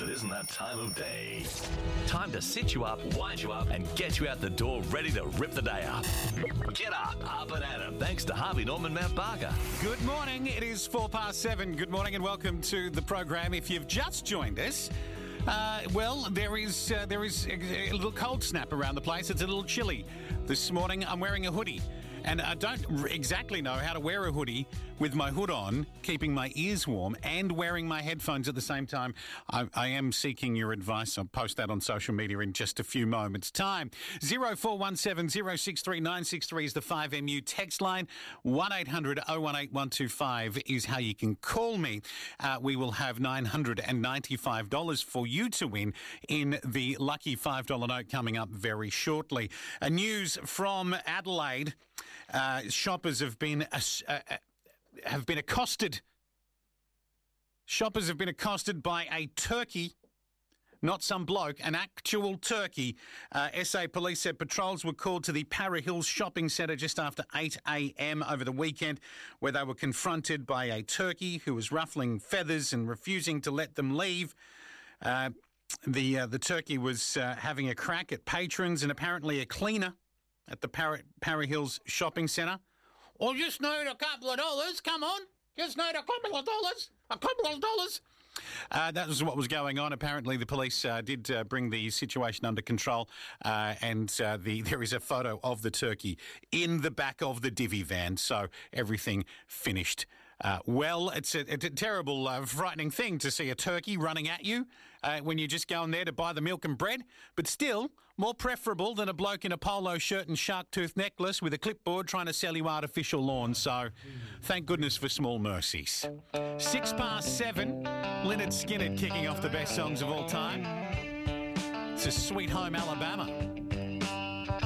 it isn't that time of day. Time to sit you up, wind you up, and get you out the door ready to rip the day up. Get up and at 'em. Thanks to Harvey Norman Mount Barker. Good morning. It is 7:04. Good morning and welcome to the program. If you've just joined us, there is a little cold snap around the place. It's a little chilly. This morning I'm wearing a hoodie. And I don't exactly know how to wear a hoodie with my hood on, keeping my ears warm and wearing my headphones at the same time. I am seeking your advice. I'll post that on social media in just a few moments' time. 0417 063 963 is the 5MU text line. 1800 018 125 is how you can call me. We will have $995 for you to win in the lucky $5 note coming up very shortly. News from Adelaide. Shoppers have been accosted. Shoppers have been accosted by a turkey, not some bloke, an actual turkey. SA Police said patrols were called to the Para Hills shopping centre just after 8 a.m. over the weekend, where they were confronted by a turkey who was ruffling feathers and refusing to let them leave. The turkey was having a crack at patrons and apparently a cleaner at the Para Hills shopping centre. I just need a couple of dollars. Come on. Just need a couple of dollars. A couple of dollars. That was what was going on. Apparently, the police did bring the situation under control, and there is a photo of the turkey in the back of the divvy van, so everything finished well. It's a terrible, frightening thing to see a turkey running at you when you're just going there to buy the milk and bread, but still more preferable than a bloke in a polo shirt and shark tooth necklace with a clipboard trying to sell you artificial lawns, so thank goodness for small mercies. 7:06, Lynyrd Skynyrd kicking off the best songs of all time. It's a Sweet Home Alabama.